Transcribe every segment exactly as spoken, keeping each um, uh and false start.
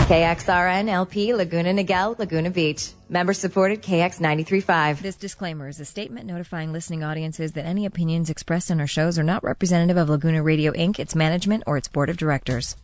K X R N L P Laguna Niguel, Laguna Beach. Member supported K X ninety-three point five. This disclaimer is a statement notifying listening audiences that any opinions expressed on our shows are not representative of Laguna Radio Incorporated, its management, or its board of directors.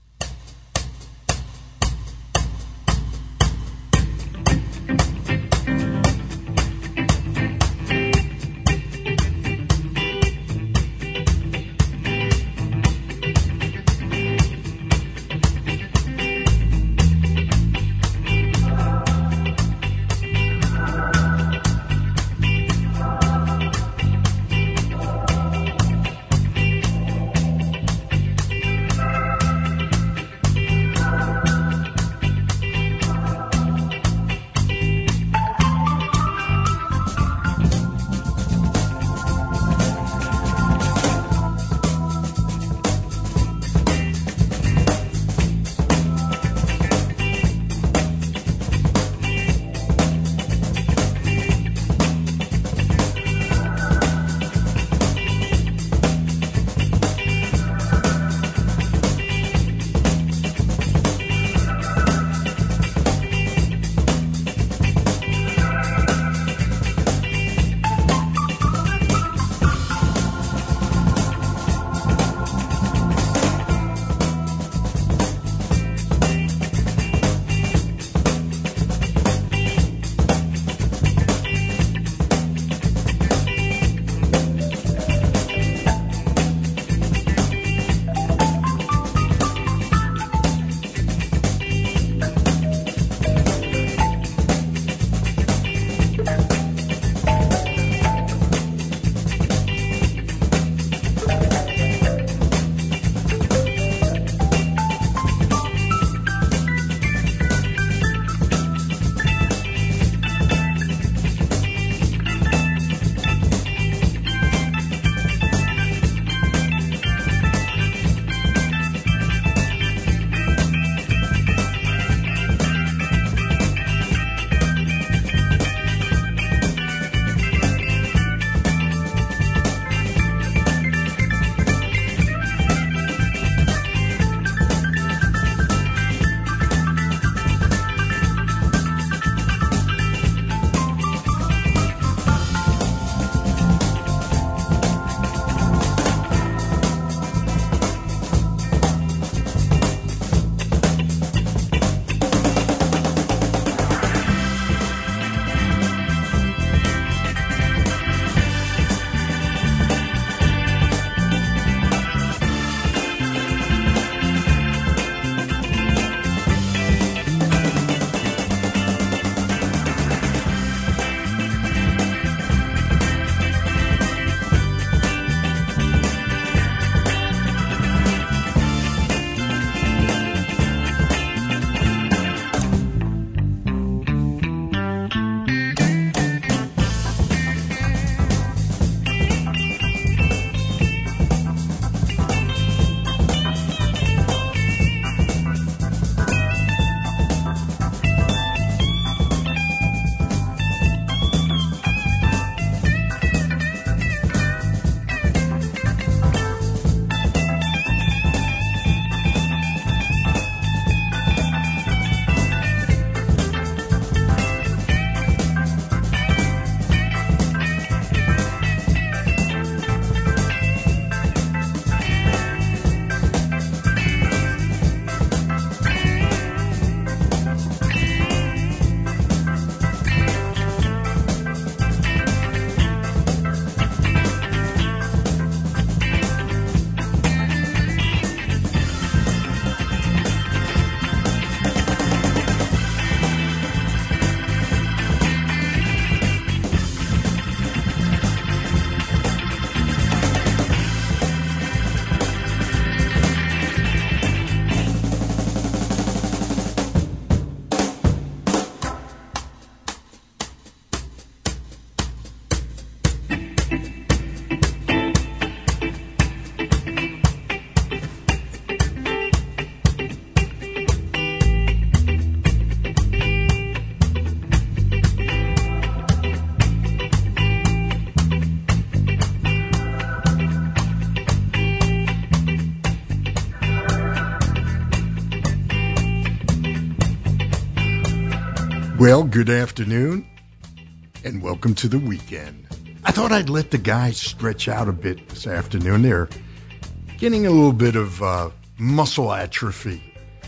Well, good afternoon, and welcome to the weekend. I thought I'd let the guys stretch out a bit this afternoon. They're getting a little bit of uh, muscle atrophy.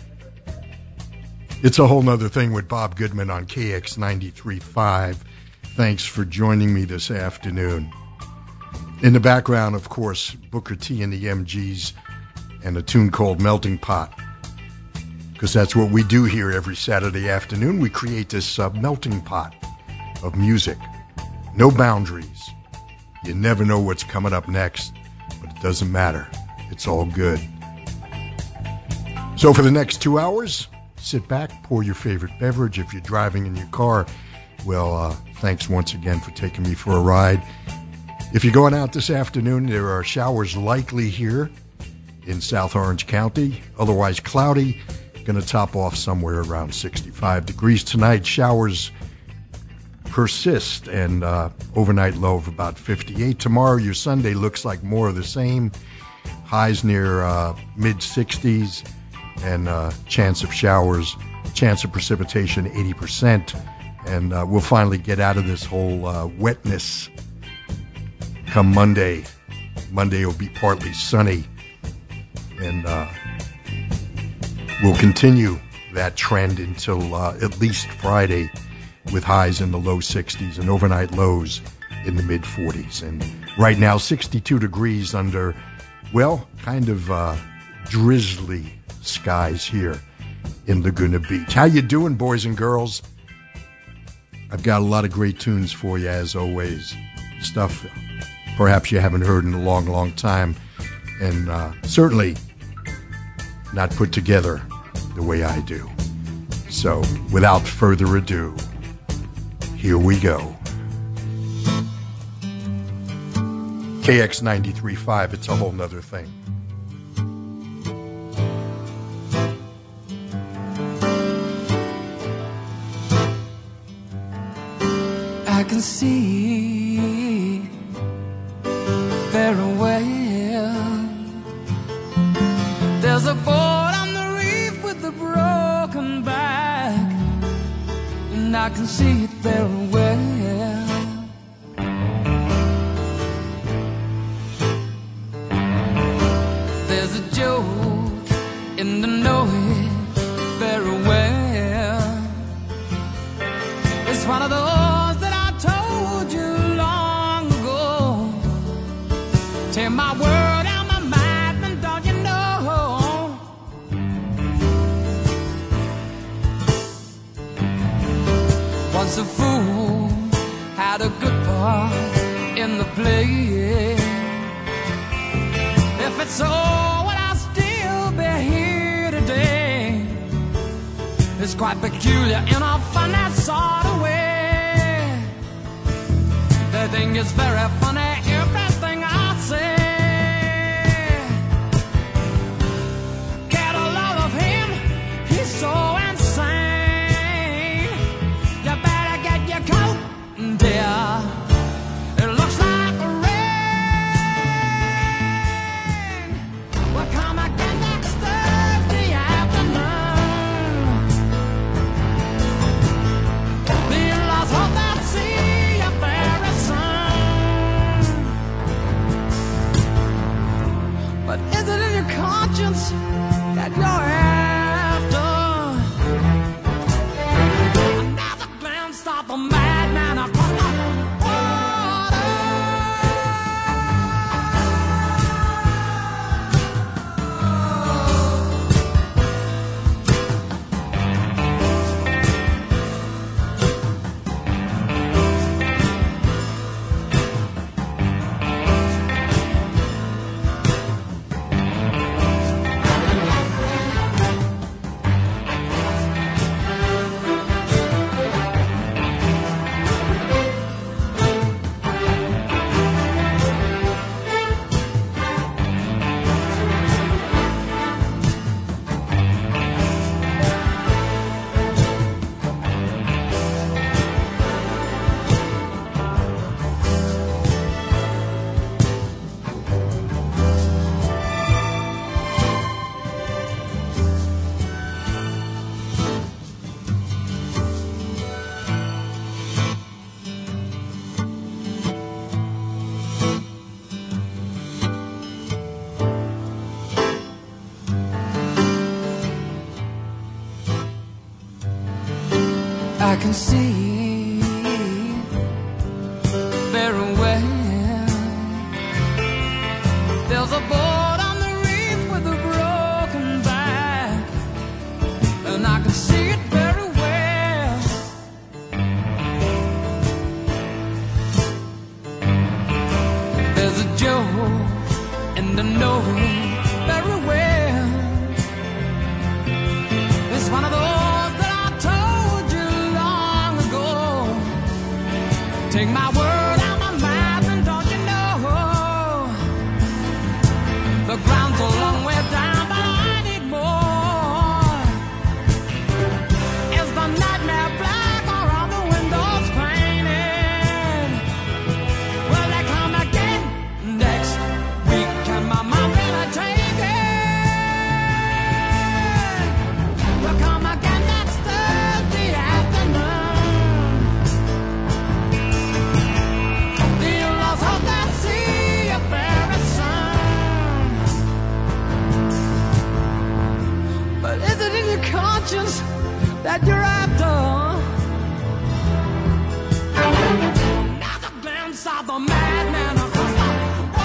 It's a whole nother thing with Bob Goodman on K X ninety-three point five. Thanks for joining me this afternoon. In the background, of course, Booker T and the M Gs and a tune called Melting Pot. Because that's what we do here every Saturday afternoon. We create this uh, melting pot of music. No boundaries. You never know what's coming up next, but it doesn't matter. It's all good. So for the next two hours, sit back, pour your favorite beverage. If you're driving in your car, well, uh, thanks once again for taking me for a ride. If you're going out this afternoon, there are showers likely here in South Orange County. Otherwise cloudy. Going to top off somewhere around sixty-five degrees tonight. Showers persist and uh, overnight low of about fifty-eight. Tomorrow, your Sunday looks like more of the same. Highs near uh, mid sixties and uh, chance of showers, chance of precipitation eighty percent. And uh, we'll finally get out of this whole uh, wetness come Monday. Monday will be partly sunny. And uh, we'll continue that trend until uh, at least Friday with highs in the low sixties and overnight lows in the mid forties. And right now, sixty-two degrees under, well, kind of uh, drizzly skies here in Laguna Beach. How you doing, boys and girls? I've got a lot of great tunes for you, as always. Stuff perhaps you haven't heard in a long, long time. And uh, certainly not put together the way I do. So, without further ado, here we go. K X ninety-three point five, it's a whole nother thing. I can see very well. There's a board on the reef with a broken back, and I can see it very well. There's a joke in the know it very well. It's one of those that I told you long ago. Take my word out my mouth, and don't you know? Once a fool had a good part in the play. If it's so, would I still be here today? It's quite peculiar in a funny sort of way. They think it's very funny everything I say. Get a load of him, he's so insane. You better get your coat, dear. It looks like rain. We'll come again next Thursday afternoon. The in-laws hope they'll see you very soon. I can see very well. There's a boat on the reef with a broken back, and I can see it very well. There's a joke, and I know it very well. It's one of those that I told you long ago. Take my word out my mouth, and don't you know the ground's a long way down, but I need more. Is the nightmare black or are the windows painted? Will they come again next week? Can my mom really take it? Will come again next Thursday afternoon. Do you lose hope that I see you very soon? But is it in your conscience that you're after? Now the glance of the madman across the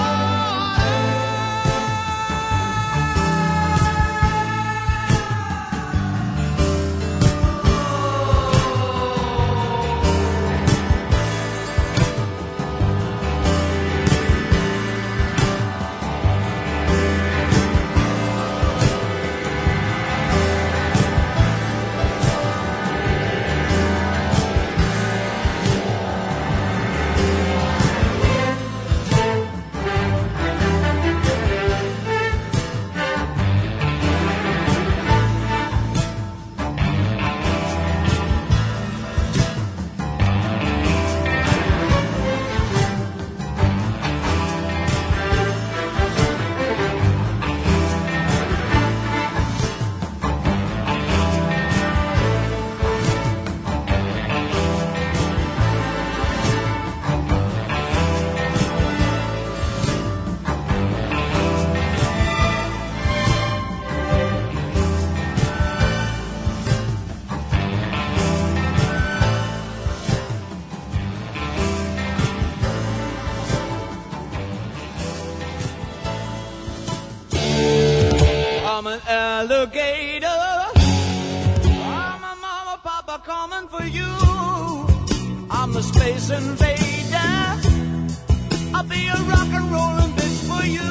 I'm an alligator. I'm a mama, papa coming for you. I'm the space invader. I'll be a rock and rollin' bitch for you.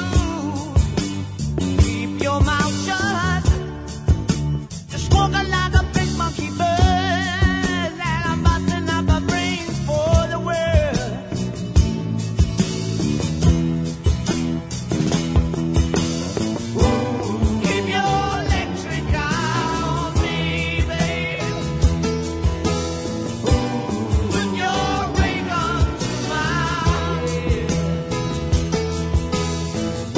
Keep your mouth shut. Just walking like a big monkey bird. And I'm busting up my brains for the world. Keep your electric eye on me, babe. Put your ray gun to my head.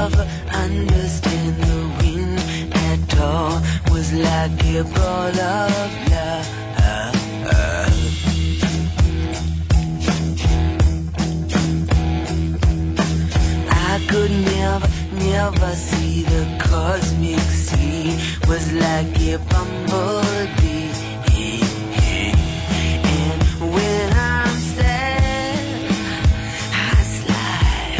never understand the wind at all. Was like a ball of love. I could never, never see the cosmic sea. Was like a bumblebee. And when I'm sad, I slide.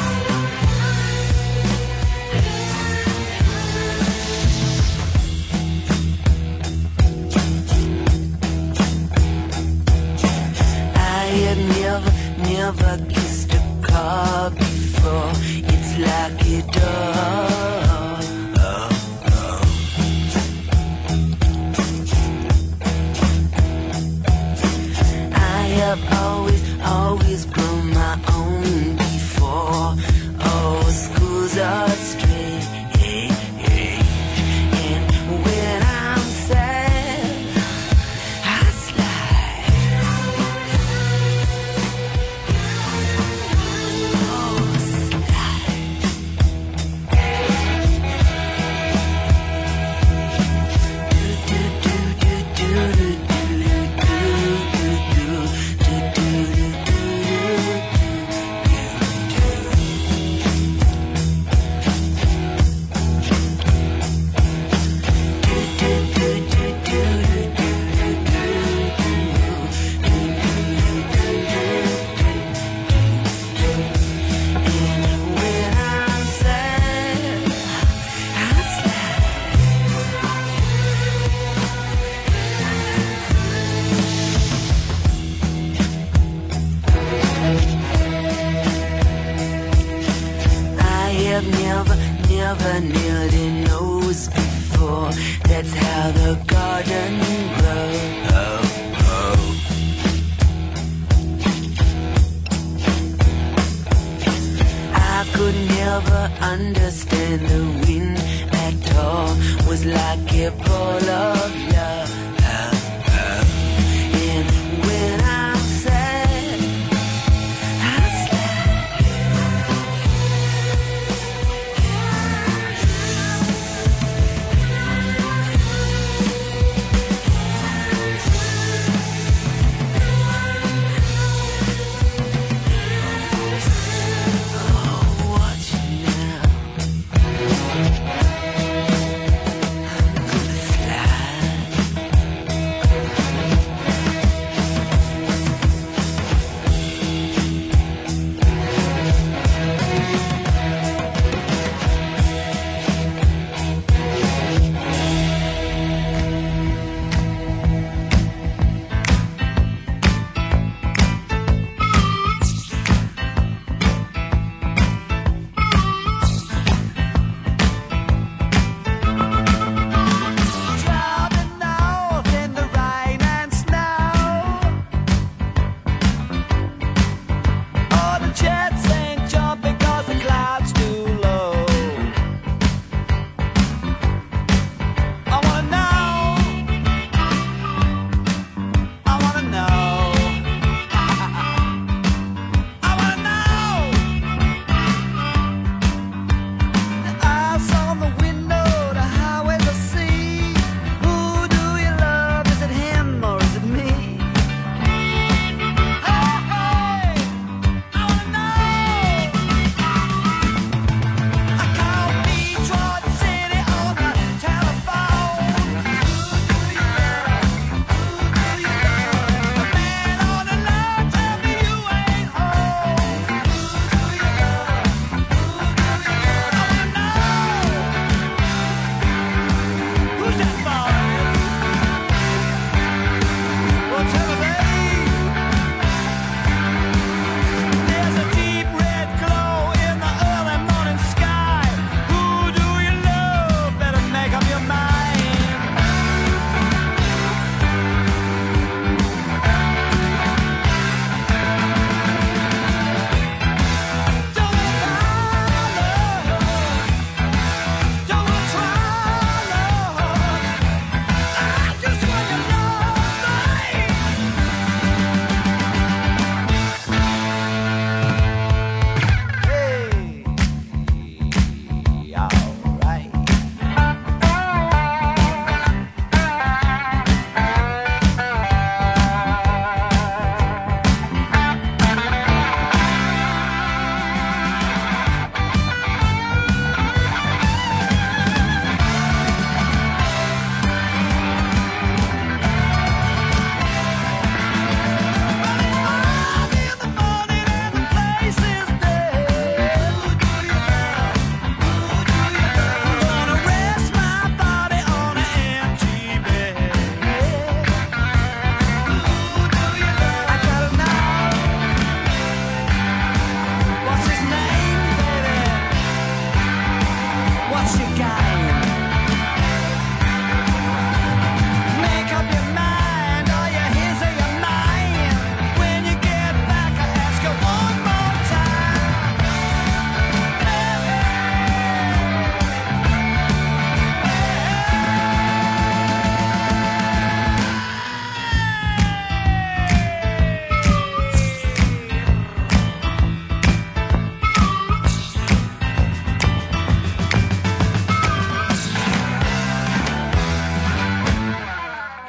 I had never, never kissed a car before. It's like a dog. Oh, oh. I have always, always grown my own before. Oh, schools are straight. And when I'm sad, I slide. Oh, never, never nailed a nose before. That's how the garden grows. Oh, oh. I could never understand the wind at all. Was like a ball of love. And when I'm sad, I slide. Slide.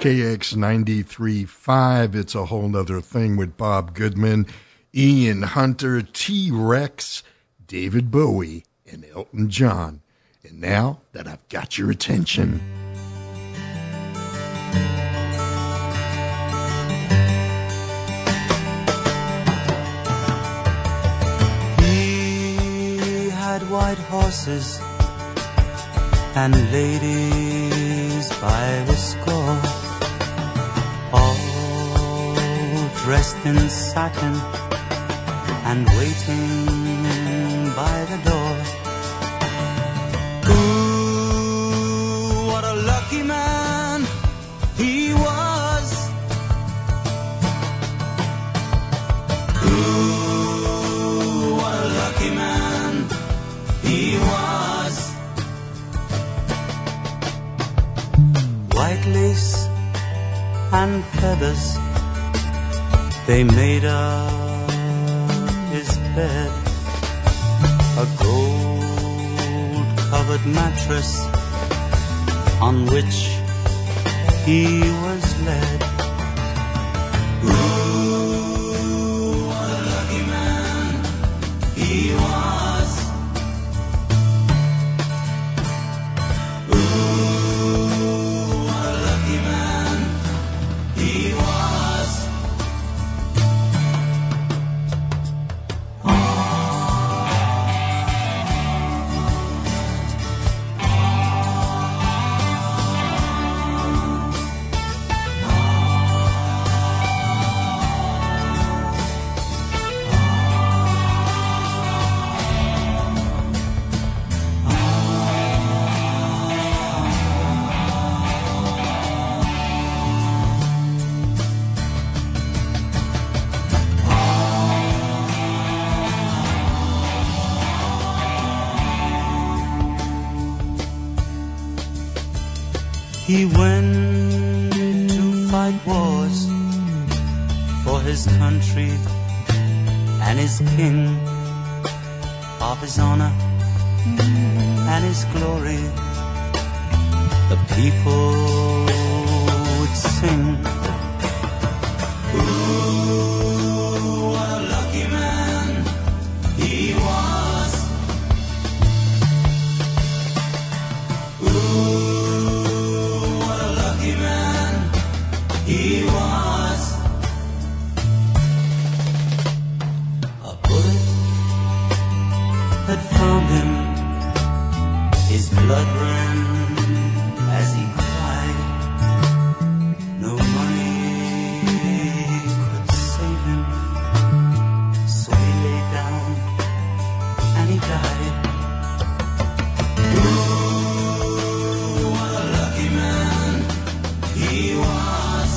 K X ninety-three point five. It's a whole nother thing with Bob Goodman, Ian Hunter, T-Rex, David Bowie, and Elton John. And now that I've got your attention. He had white horses and ladies by the score, all dressed in satin and waiting by the door. Ooh, what a lucky man he was. Ooh, what a lucky man he was. White lace and feathers, they made up his bed. A gold-covered mattress on which he was led. Ooh, what a lucky man he was. Ooh, what a lucky man he was. He went to fight wars for his country and his king, of his honor and his glory. The people would sing. Ooh, what a lucky man he was. Ooh, he was. A bullet had found him. His blood ran as he cried. No money could save him, so he lay down and he died. Ooh, what a lucky man he was.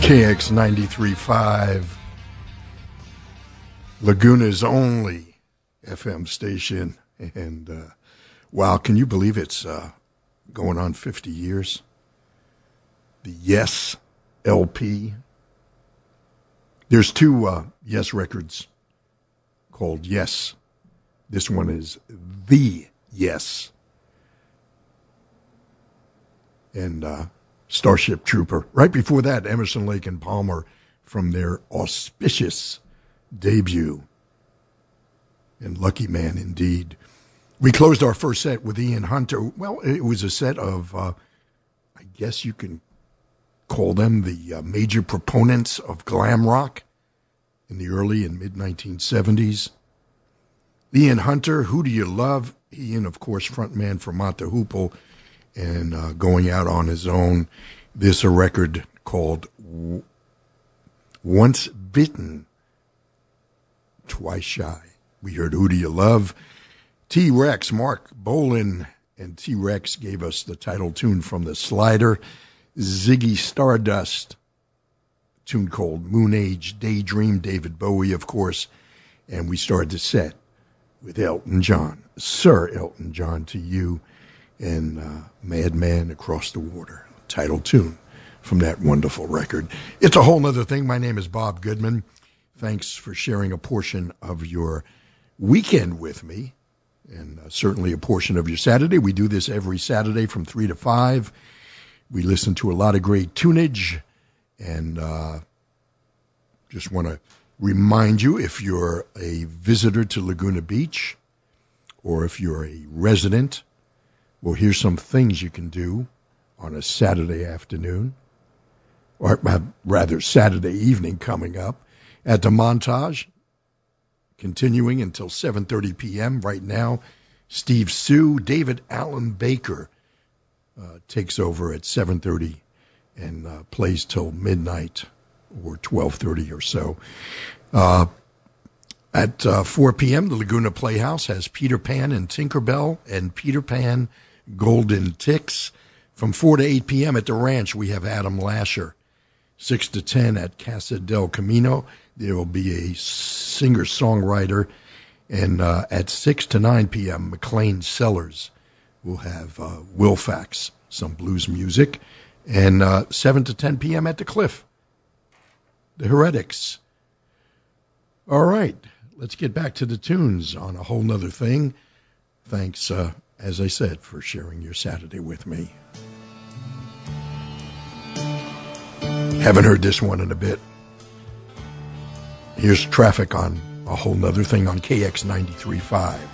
K X ninety-three point five, Laguna's only F M station. And, uh, wow, can you believe it's uh, going on fifty years? The Yes L P. There's two uh, Yes records called Yes. This one is The Yes. And uh, Starship Trooper. Right before that, Emerson, Lake and Palmer from their auspicious debut. And Lucky Man indeed. We closed our first set with Ian Hunter. Well, it was a set of, uh, I guess you can call them the uh, major proponents of glam rock in the early and mid nineteen seventies. Ian Hunter, Who Do You Love? Ian, of course, frontman for Mott the Hoople, and uh, going out on his own. This a record called w- Once Bitten, Twice Shy. We heard Who Do You Love? T-Rex, Mark Bolan, and T-Rex gave us the title tune from The Slider. Ziggy Stardust, tune called Moon Age Daydream, David Bowie, of course. And we started the set with Elton John, Sir Elton John, to you, and uh, Madman Across the Water, title tune from that wonderful record. It's a whole nother thing. My name is Bob Goodman. Thanks for sharing a portion of your weekend with me, and uh, certainly a portion of your Saturday. We do this every Saturday from three to five. We listen to a lot of great tunage, and uh, just want to remind you, if you're a visitor to Laguna Beach or if you're a resident, well, here's some things you can do on a Saturday afternoon, or rather Saturday evening coming up at the Montage, continuing until seven thirty p.m. Right now, Steve Sue, David Allen Baker uh, takes over at seven thirty and uh, plays till midnight or twelve thirty or so. Uh, at uh, four p.m., the Laguna Playhouse has Peter Pan and Tinkerbell and Peter Pan Golden Ticks. From four to eight p.m. at the Ranch, we have Adam Lasher. six to ten at Casa del Camino, there will be a singer-songwriter. And uh, at six to nine p.m., McLean Sellers will have uh, Wilfax, some blues music. And uh, seven to ten p.m. at the Cliff, the Heretics. All right, let's get back to the tunes on a whole nother thing. Thanks, uh, as I said, for sharing your Saturday with me. Haven't heard this one in a bit. Here's Traffic on a whole nother thing on K X ninety-three point five.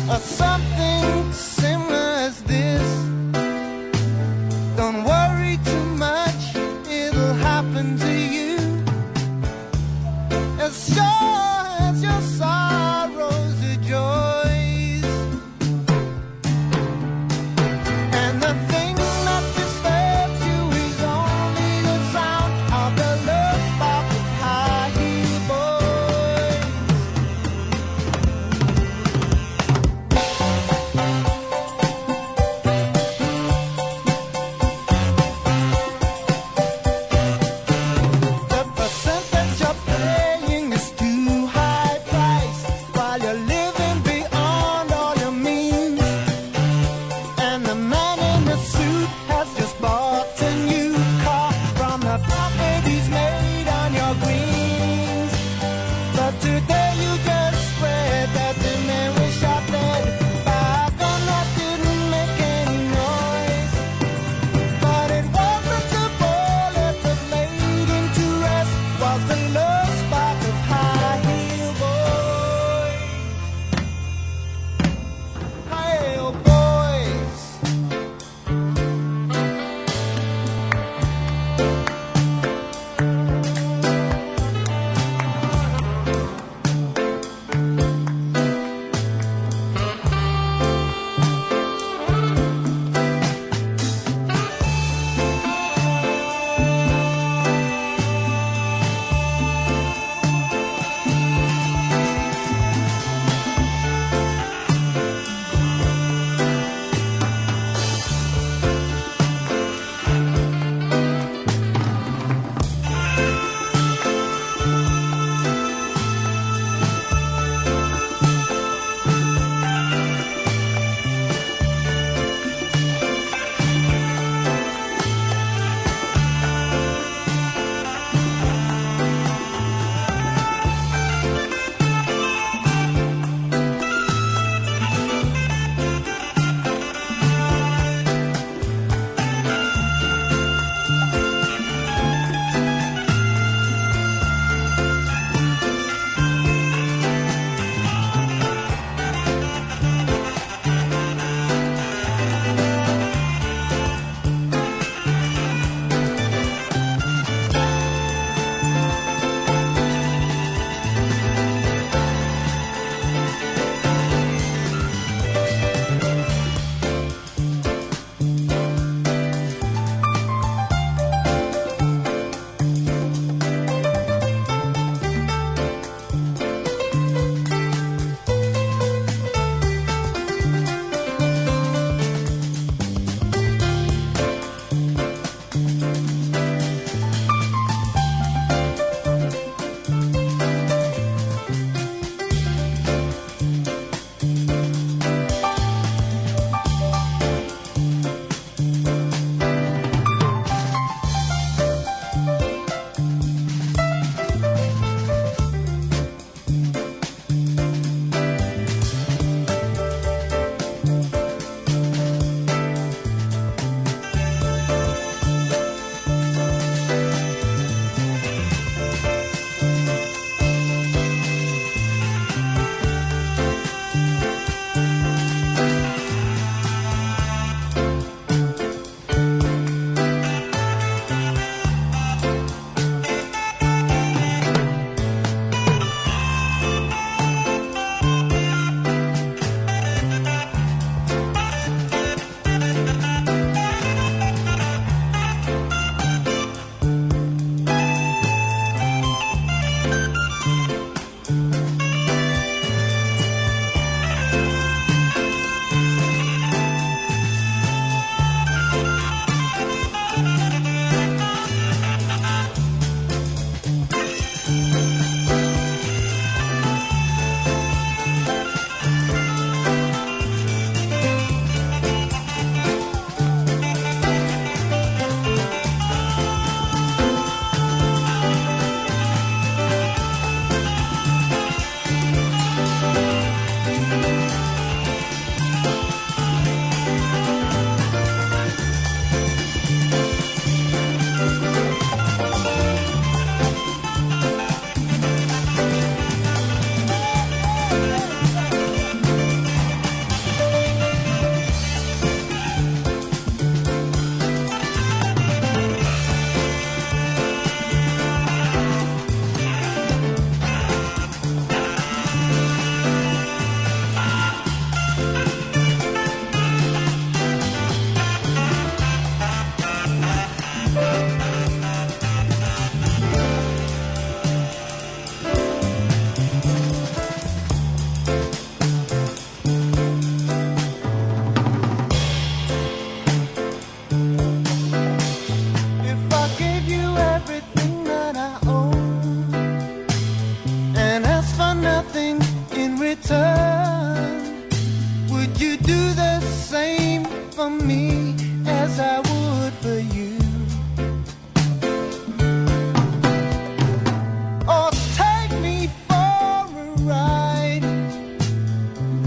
or something similar as this. Don't worry too much, it'll happen to you. As sure as your sorrows are joys. And the thing that disturbs you is only the sound of the love spark of high heel boys. The percentage you're paying is too high price while you're living beyond all your means. And the man in the suit has just bought a new car from the profit he's made on your greens. But today you just spread that the man was shot dead by a gun that didn't make any noise. But it wasn't the bullet that laid him to rest, was the love spark of high heel boys. High heel boys.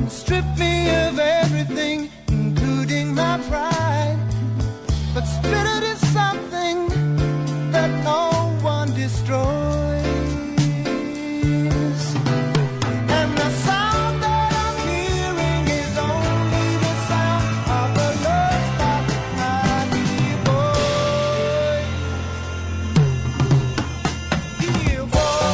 and strip me of everything, including my pride. But spirit is something that no one destroys. And the sound that I'm hearing is only the sound of the love spot honey boy. Dear boy.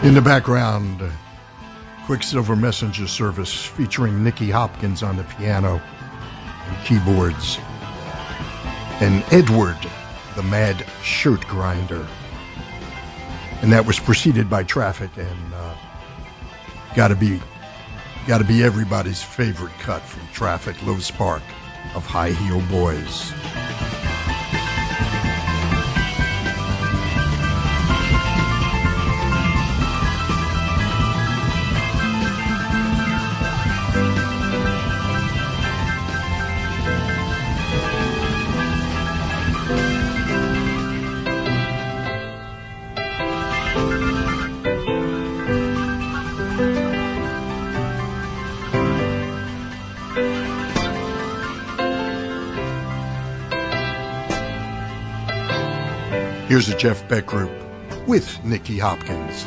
In the background, Quicksilver Messenger Service featuring Nicky Hopkins on the piano and keyboards, and Edward, the Mad Shirt Grinder. And that was preceded by Traffic, and uh, gotta be gotta be everybody's favorite cut from Traffic, Louis Park of High Heel Boys. Here's a Jeff Beck group with Nicky Hopkins.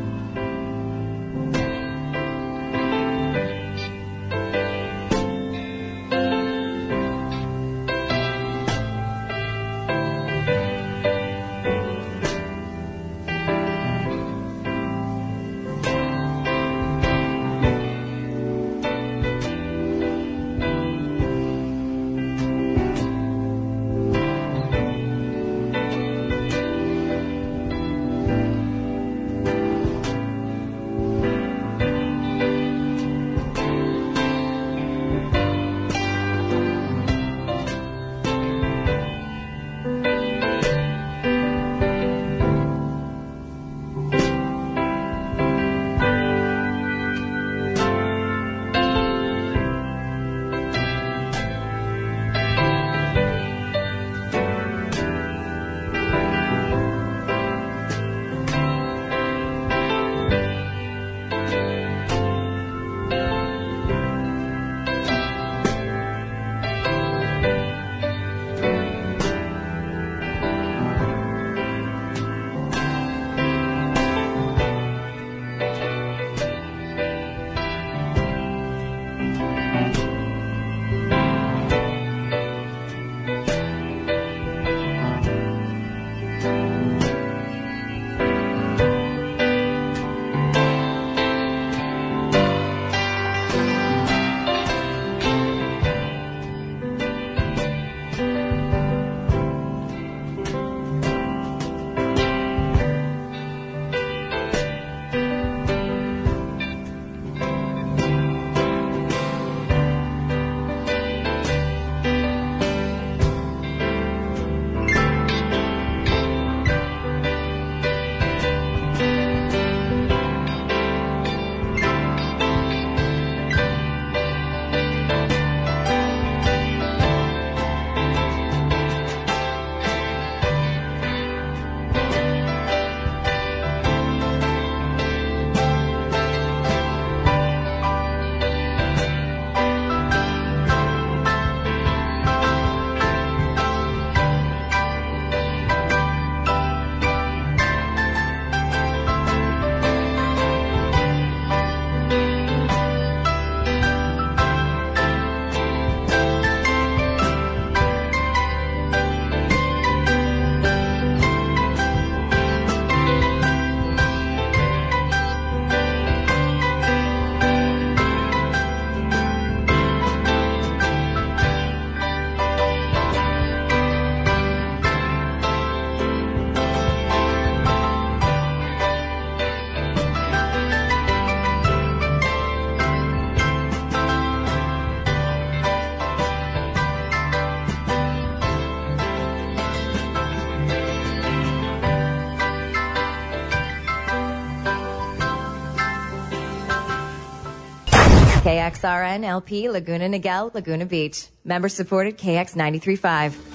K X R N L P Laguna Niguel, Laguna Beach. Member supported K X ninety-three point five.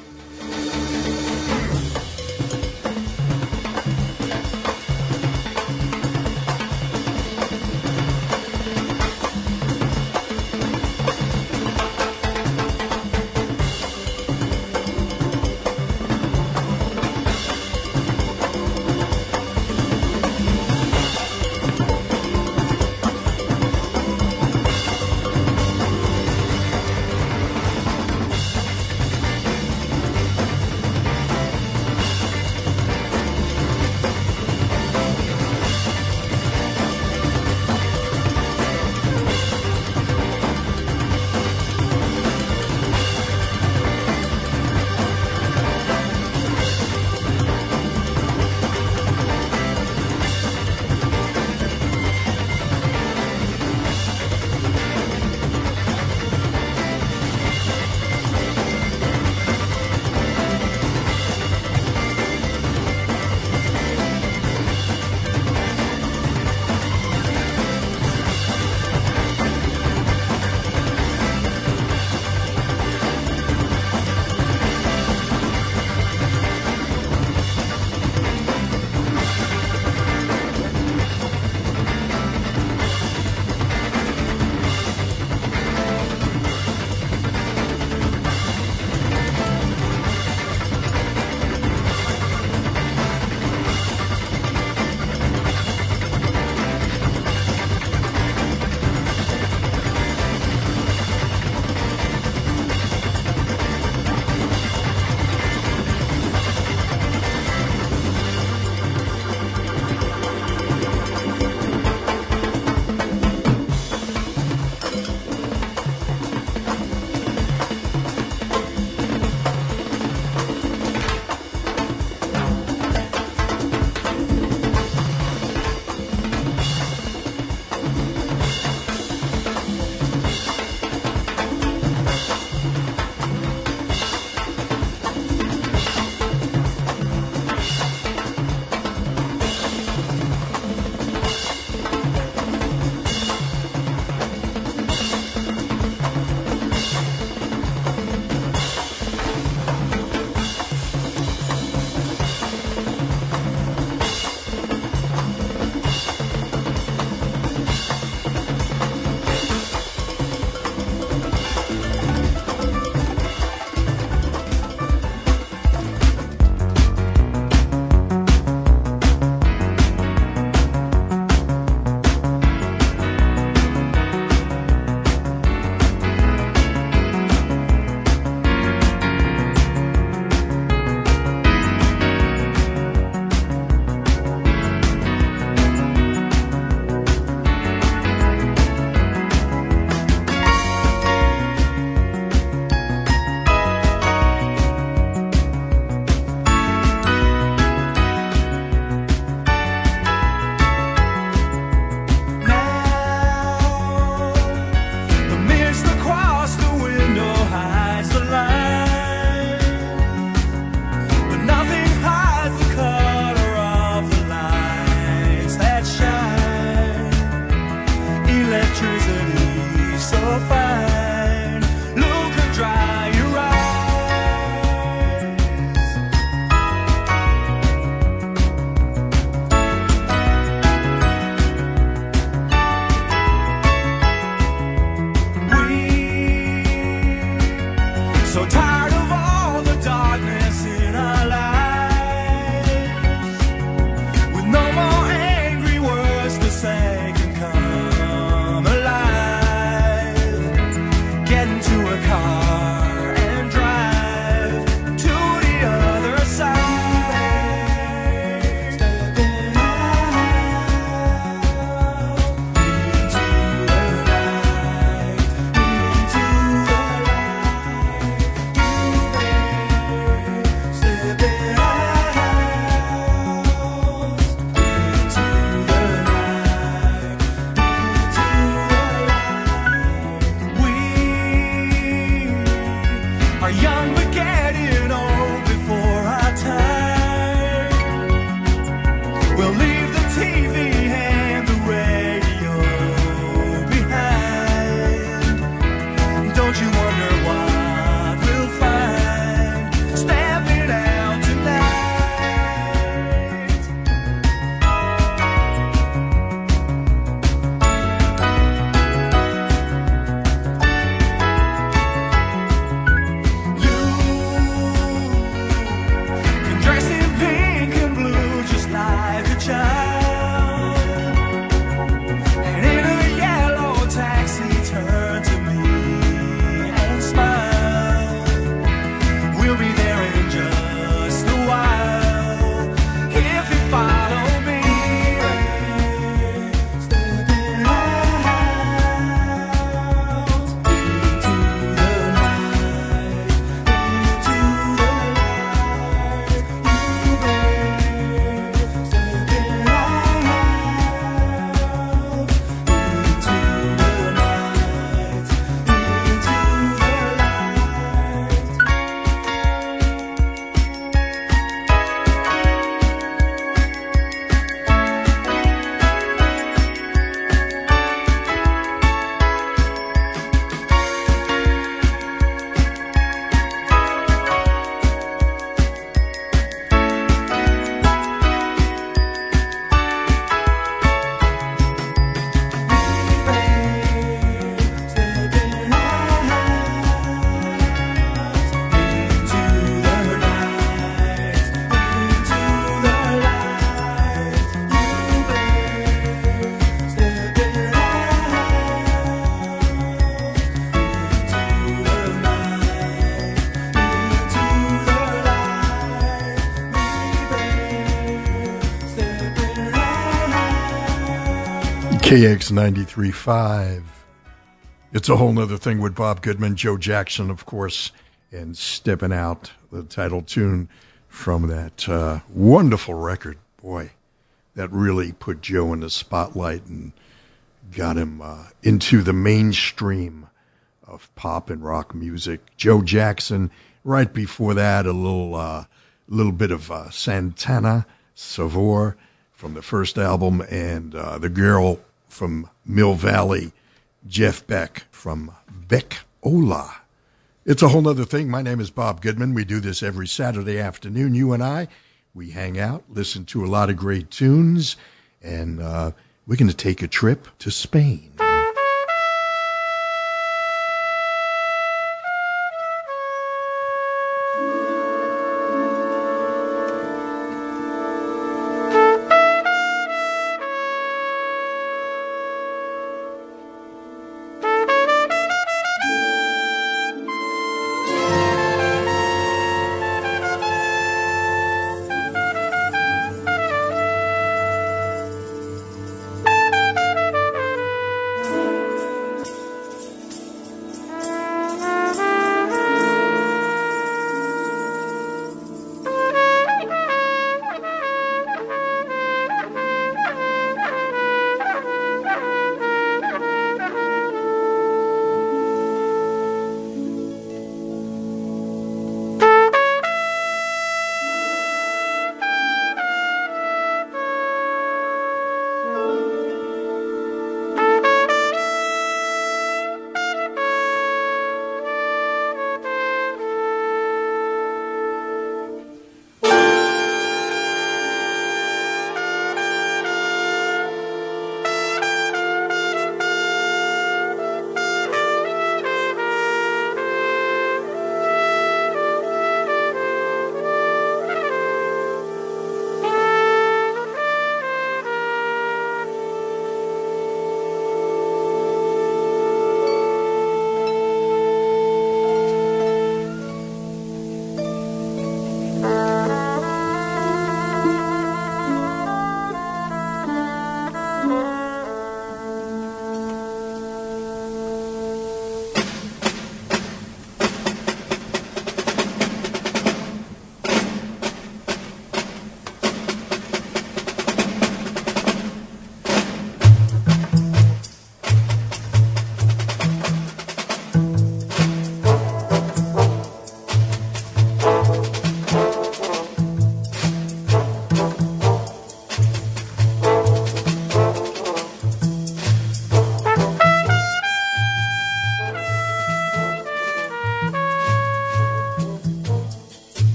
K X ninety-three point five. It's a whole nother thing with Bob Goodman, Joe Jackson, of course, and Stepping Out, the title tune from that uh, wonderful record. Boy, that really put Joe in the spotlight and got him uh, into the mainstream of pop and rock music. Joe Jackson, right before that, a little, uh, little bit of uh, Santana, Savor from the first album, and uh, the girl from Mill Valley, Jeff Beck from Beck Ola. It's a whole nother thing. My name is Bob Goodman. We do this every Saturday afternoon. You and I, we hang out, listen to a lot of great tunes, and uh, we're going to take a trip to Spain.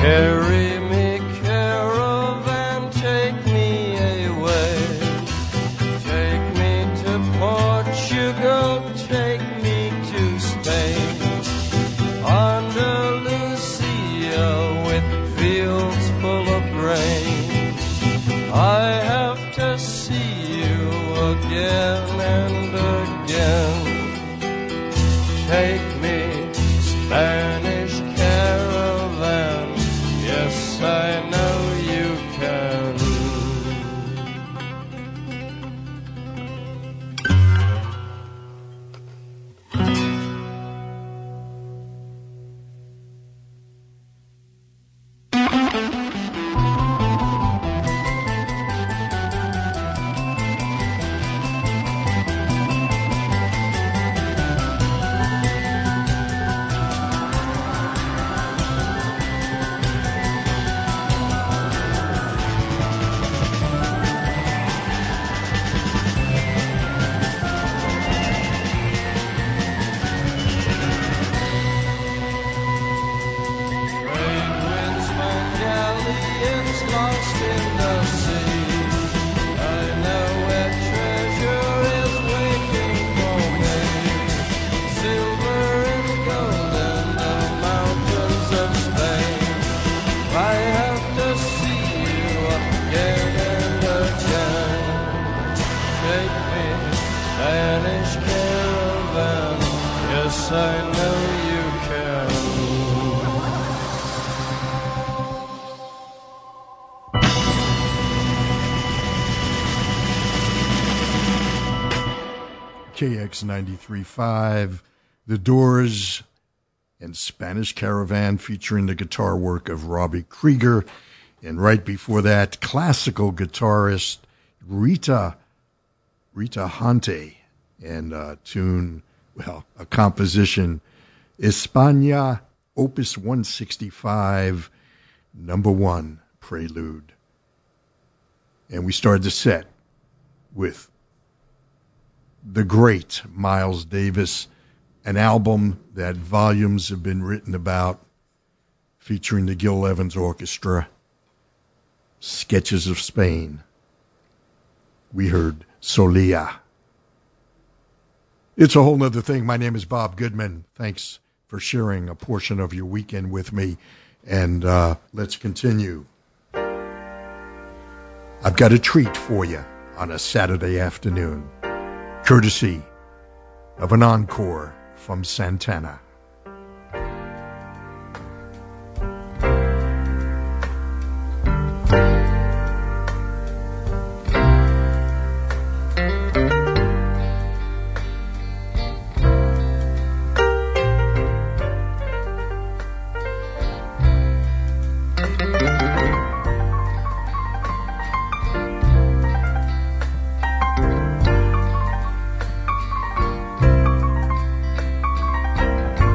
Carry me, caravan, take me away. Take me to Portugal, take me to Spain. Andalusia with fields full of grain. I have to see you again and again. Take me, Spanish caravan. Yes, I know you can. Spanish caravan, yes, I know you can. K X ninety-three point five, The Doors, and Spanish Caravan, featuring the guitar work of Robbie Krieger. And right before that, classical guitarist Rita Rita Hante, and a tune, well, a composition, España, Opus one sixty-five, number one, Prelude. And we started the set with the great Miles Davis, an album that volumes have been written about, featuring the Gil Evans Orchestra, Sketches of Spain. We heard Solia. It's a whole nother thing. My name is Bob Goodman. Thanks for sharing a portion of your weekend with me. And uh, let's continue. I've got a treat for you on a Saturday afternoon, courtesy of an encore from Santana. Thank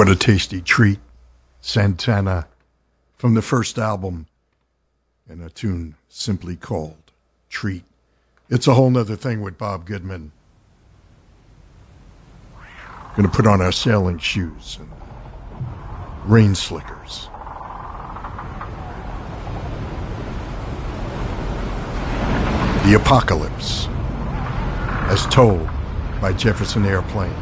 What a tasty treat. Santana from the first album, and a tune simply called Treat. It's a whole nother thing with Bob Goodman. Going to put on our sailing shoes and rain slickers. The Apocalypse, as told by Jefferson Airplane.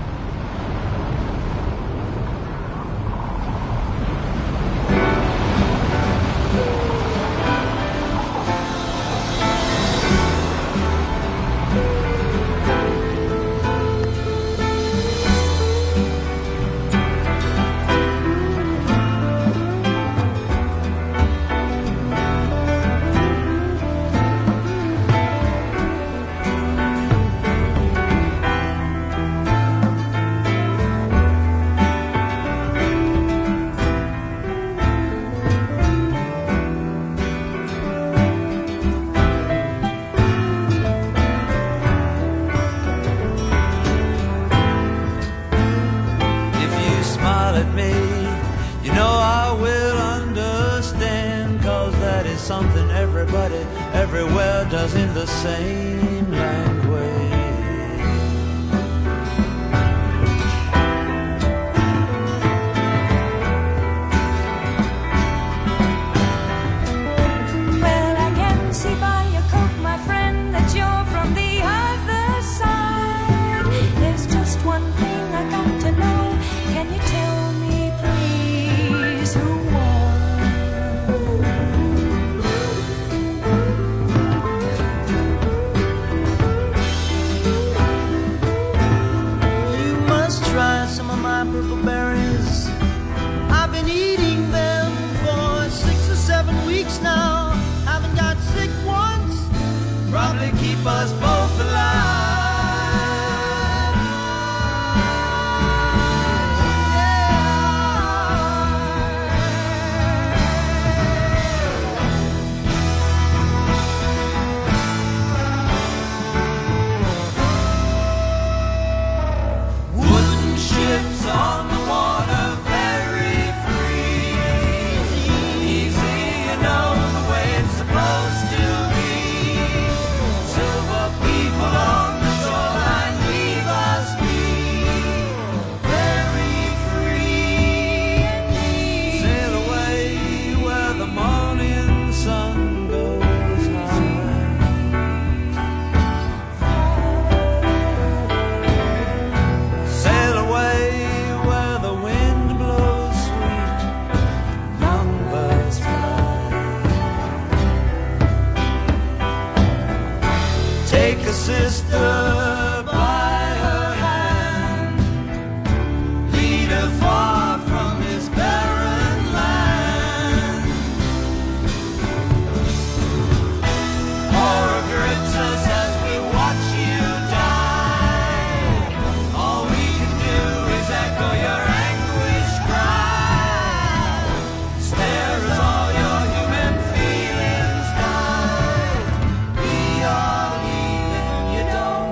Don't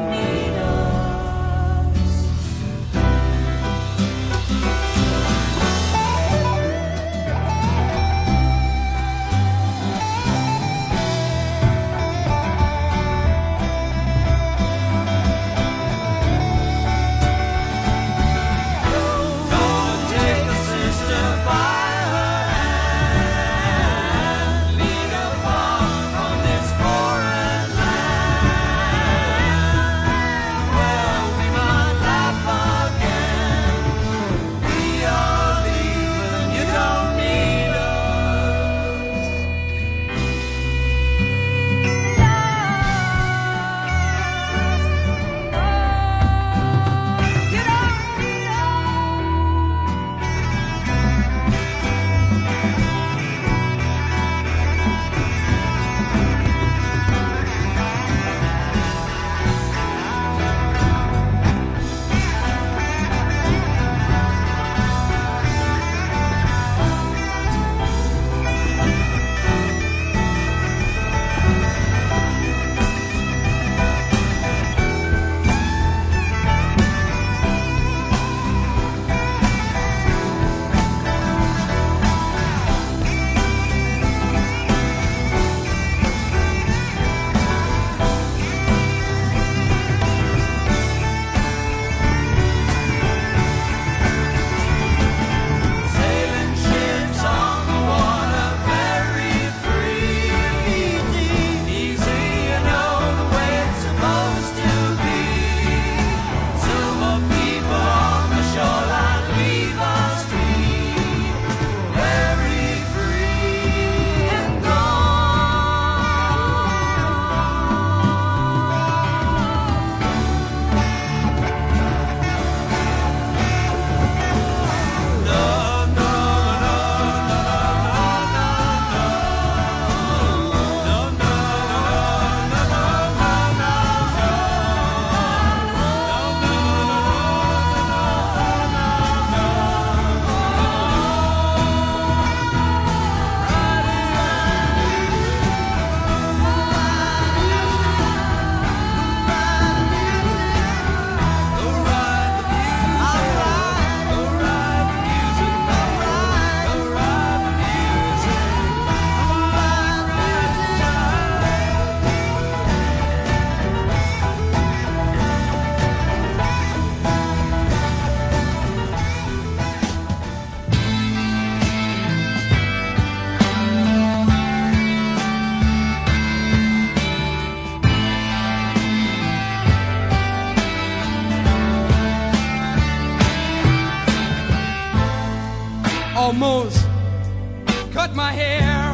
cut my hair.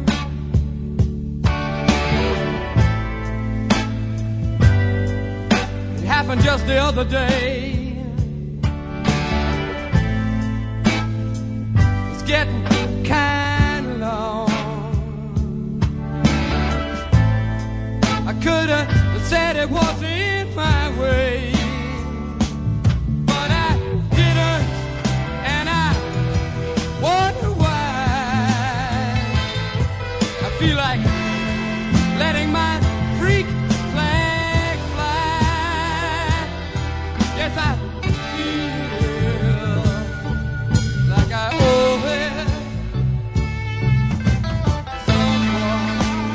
It happened just the other day. It's getting kind of long. I could have said it wasn't my way, but I didn't, and I wonder why. I feel like letting my freak flag fly. Yes, I feel like I owe it to someone.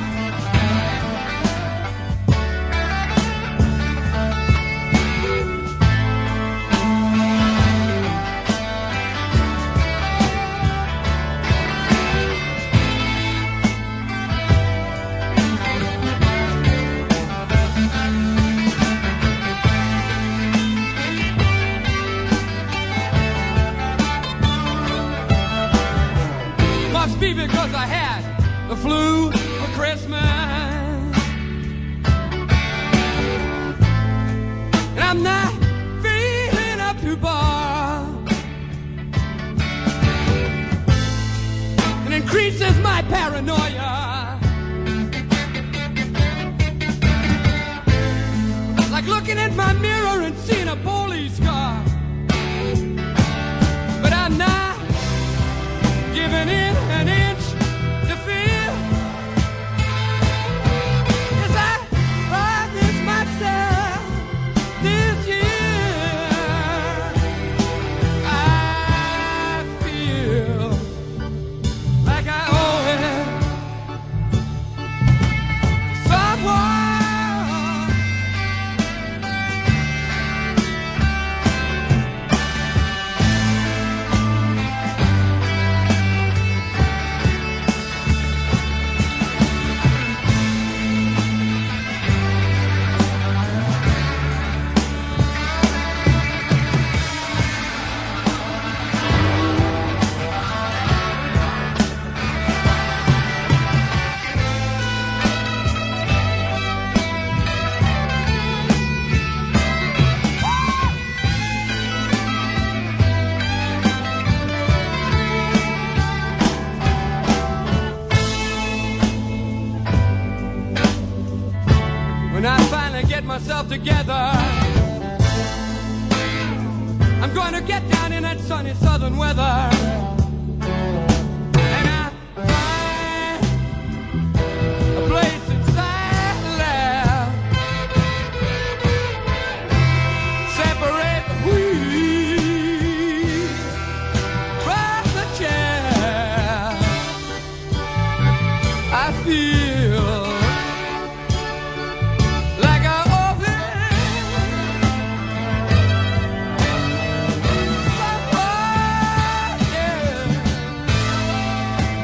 Must be because I had the flu for Christmas, and I'm not feeling up to bar. It increases my paranoia, like looking at my mirror and seeing a police car. But I'm not giving in an inch to fear. Yes, I promised myself this year. I feel like I owe it to someone. When I finally get myself together, I'm going to get down in that sunny southern weather, and I find a place inside left, separate the wheat from the chair. I feel like I owe it to someone, yeah.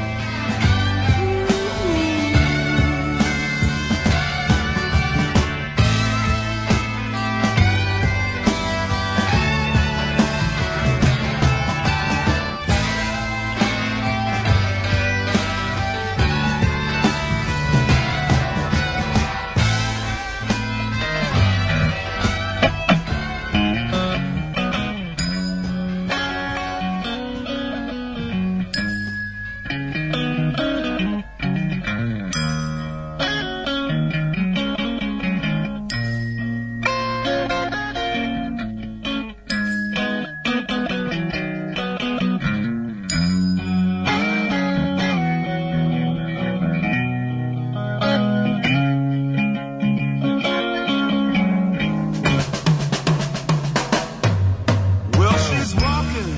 Well, she's walking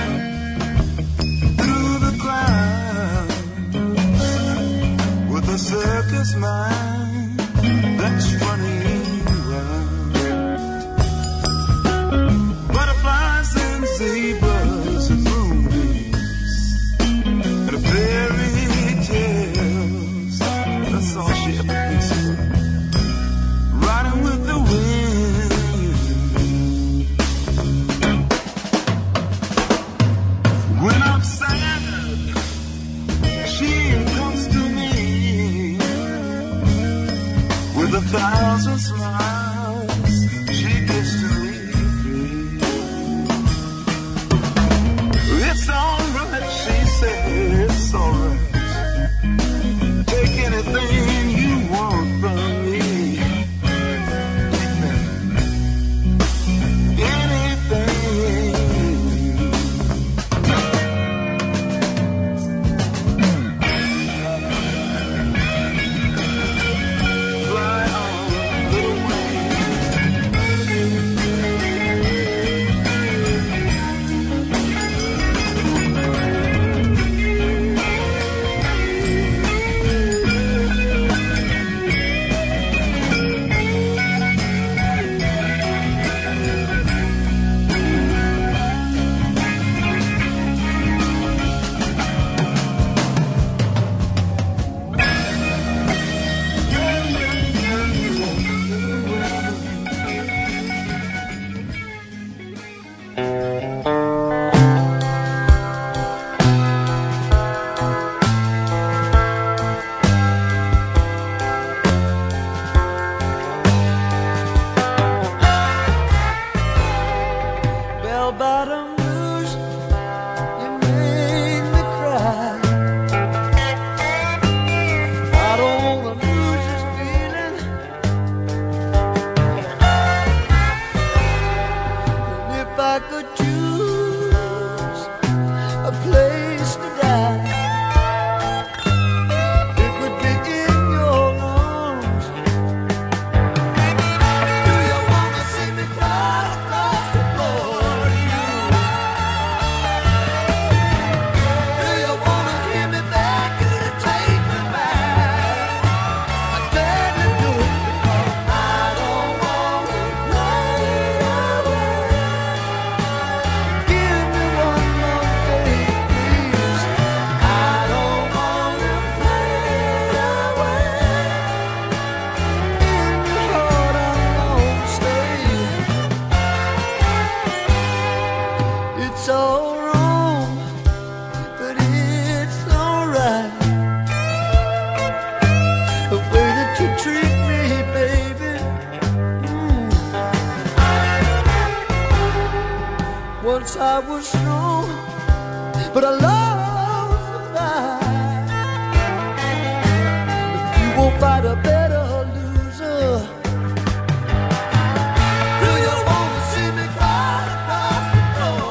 through the crowd with a circus mind that's running around. Butterflies and zebras and moonbeams and a fairy tales. That's all she ever thinks about. Riding with the wind. When I'm sad a thousand smiles she gives to me. It's alright, she said, it's alright. Take anything you want from me. I was strong, but I lost the fight. If you won't fight a better loser, do you want to see me cry across the floor?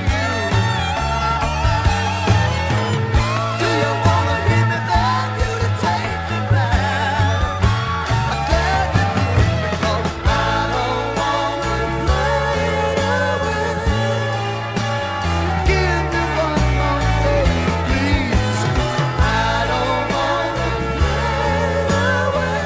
Do you want to hear me beg you to take me back? I'm glad you do, because I don't want to fade away. Give me one more day, please. I don't want to fade away.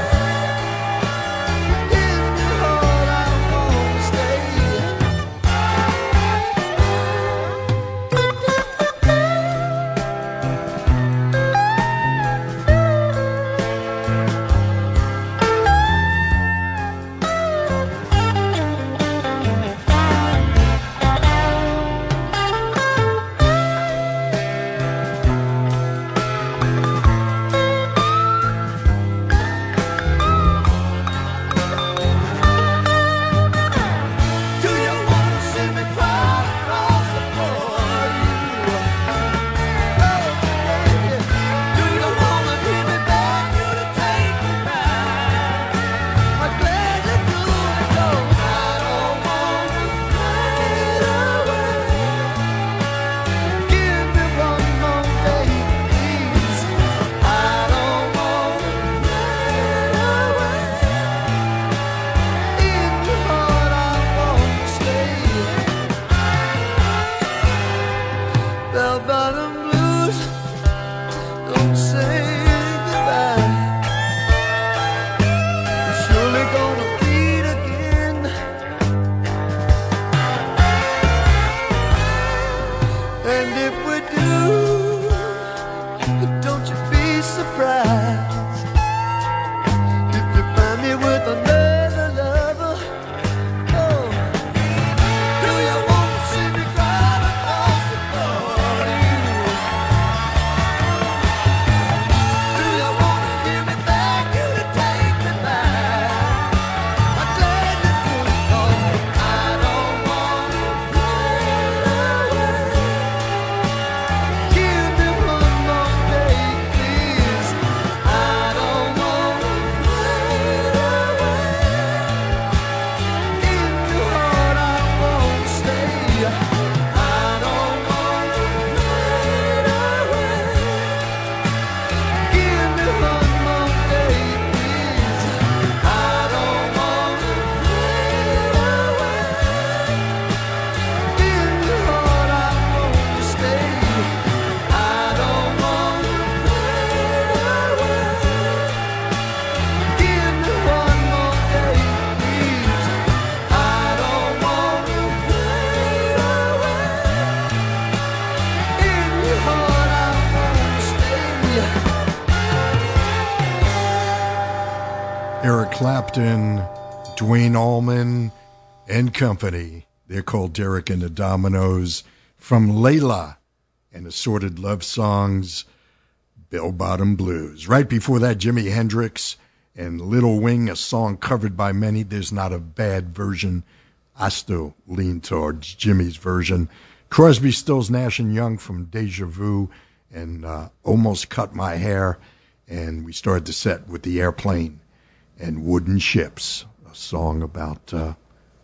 Clapton, Duane Allman, and company. They're called Derek and the Dominoes from Layla and Assorted Love Songs, Bell Bottom Blues. Right before that, Jimi Hendrix and Little Wing, a song covered by many. There's not a bad version. I still lean towards Jimmy's version. Crosby, Stills, Nash and Young from Deja Vu and uh, Almost Cut My Hair. And we started the set with The Airplane and Wooden Ships, a song about uh,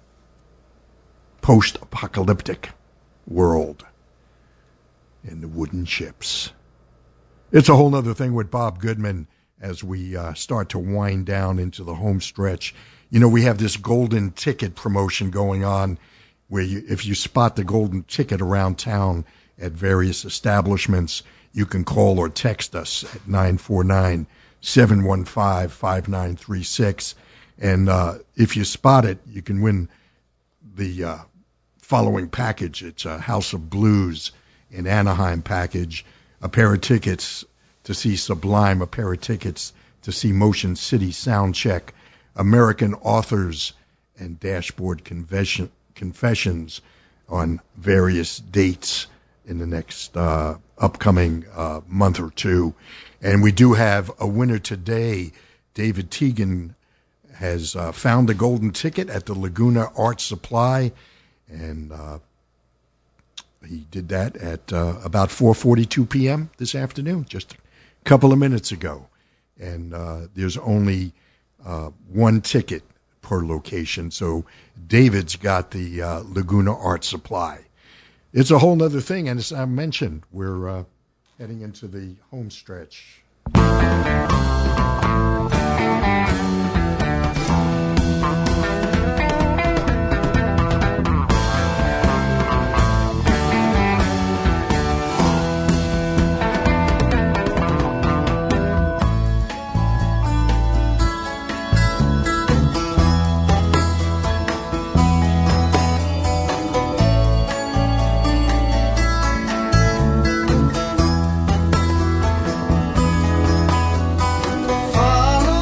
post-apocalyptic world and the wooden ships. It's a whole other thing with Bob Goodman as we uh, start to wind down into the home stretch. You know, we have this golden ticket promotion going on where you, if you spot the golden ticket around town at various establishments, you can call or text us at nine four nine, seven one five, five nine three six. And uh, if you spot it, you can win the uh, following package. It's a House of Blues in Anaheim package, a pair of tickets to see Sublime, a pair of tickets to see Motion City Soundcheck, American Authors, and Dashboard Confession, Confessions on various dates in the next uh, upcoming uh, month or two. And we do have a winner today. David Teagan has uh, found the golden ticket at the Laguna Art Supply, and uh, he did that at uh, about four forty-two p.m. this afternoon, just a couple of minutes ago. And uh, there's only uh, one ticket per location, so David's got the uh, Laguna Art Supply. It's a whole nother thing, and as I mentioned, we're uh, heading into the home stretch. Follow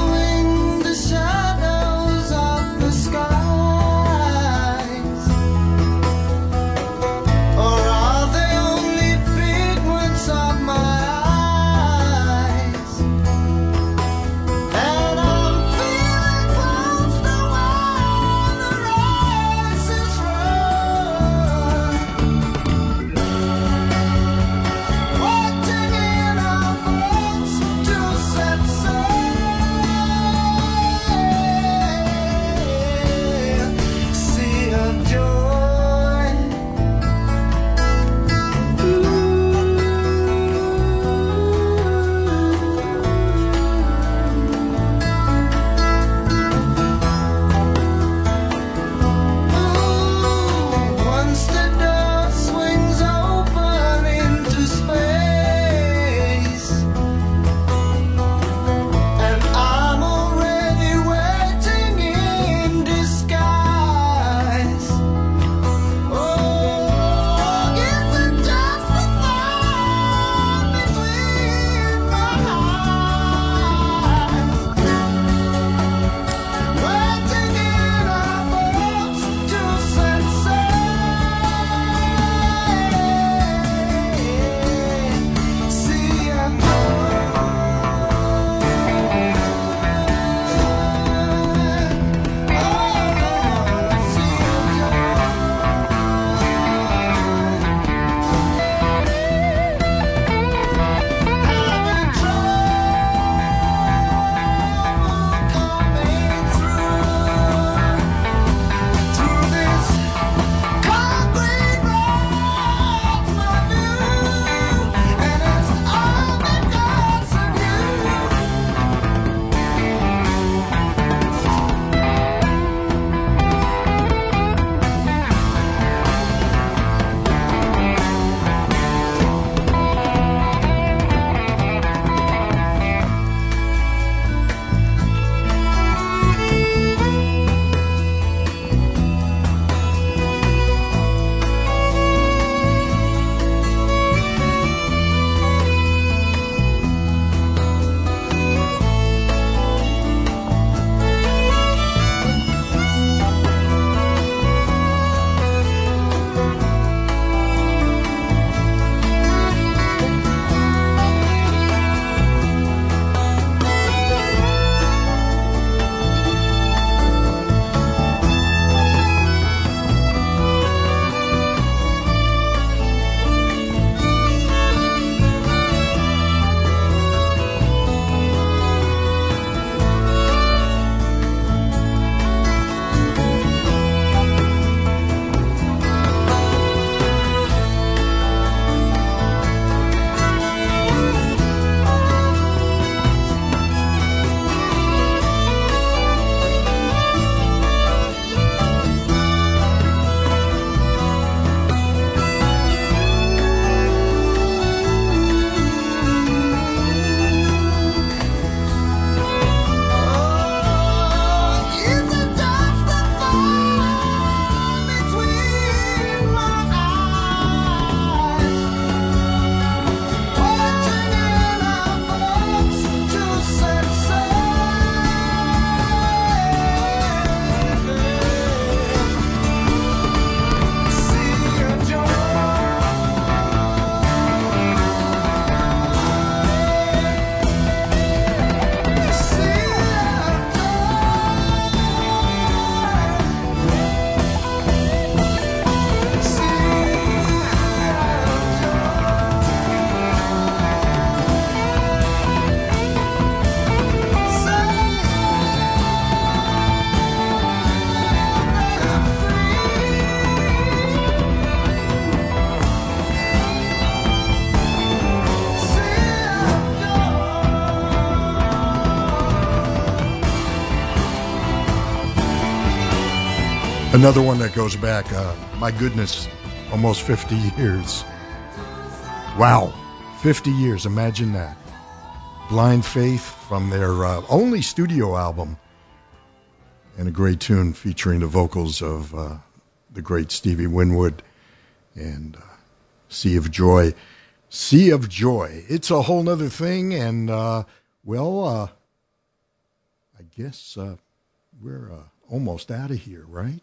Another one that goes back, uh, my goodness, almost fifty years. Wow, fifty years, imagine that. Blind Faith from their uh, only studio album, and a great tune featuring the vocals of uh, the great Stevie Winwood and uh, Sea of Joy. Sea of Joy. It's a whole nother thing, and, uh, well, uh, I guess uh, we're uh, almost out of here, right?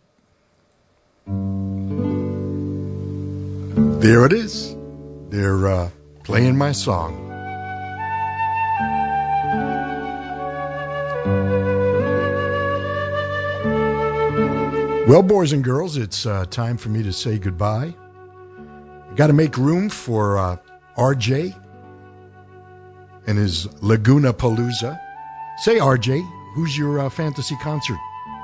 There it is. They're uh, playing my song. Well, boys and girls, it's uh, time for me to say goodbye. I got to make room for uh, R J and his Laguna Palooza. Say, R J, who's your uh, fantasy concert?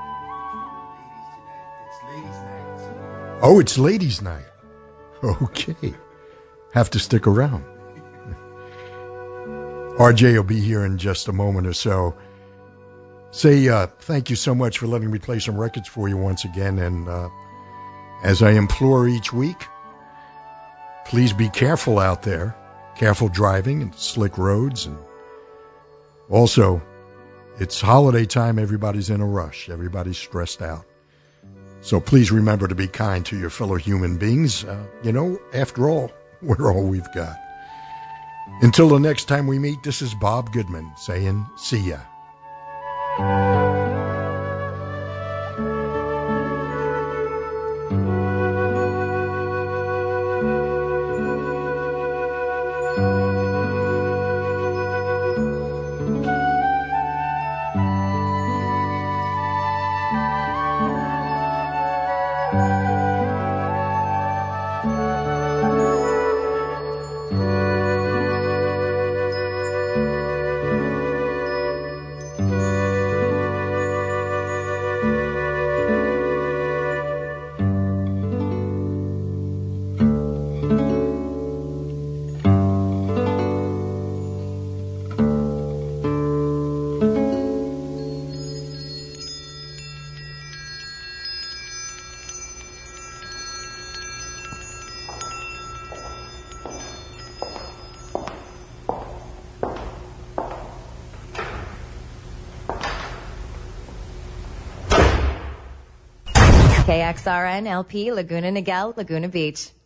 Oh, it's ladies' night. Okay. Have to stick around. R J will be here in just a moment or so. Say uh, thank you so much for letting me play some records for you once again. And uh, as I implore each week, please be careful out there. Careful driving and slick roads. And also, it's holiday time. Everybody's in a rush. Everybody's stressed out. So please remember to be kind to your fellow human beings. Uh, you know, after all, we're all we've got. Until the next time we meet, this is Bob Goodman saying, see ya. K X R N L P, Laguna Niguel, Laguna Beach.